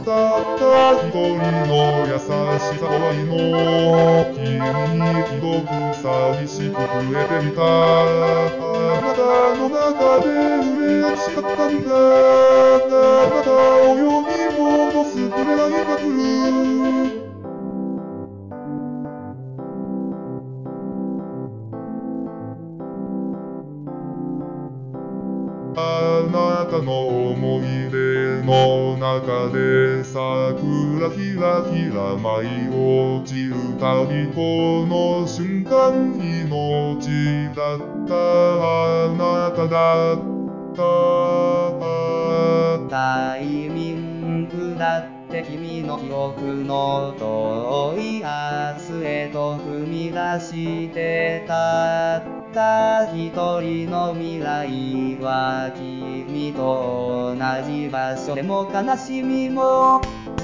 たった一人の優しさと愛の君にひどく寂しく増えていた。あなたの中で嬉しかったんだ。あなたを世に戻す紅が来る。あなたの思い出の中で桜ひらひら舞い落ちるたびこの瞬間命だったあなただったタイミングだって君の記憶の遠い明日へと踏み出してたった一人の未来は君と同じ場所でも悲しみも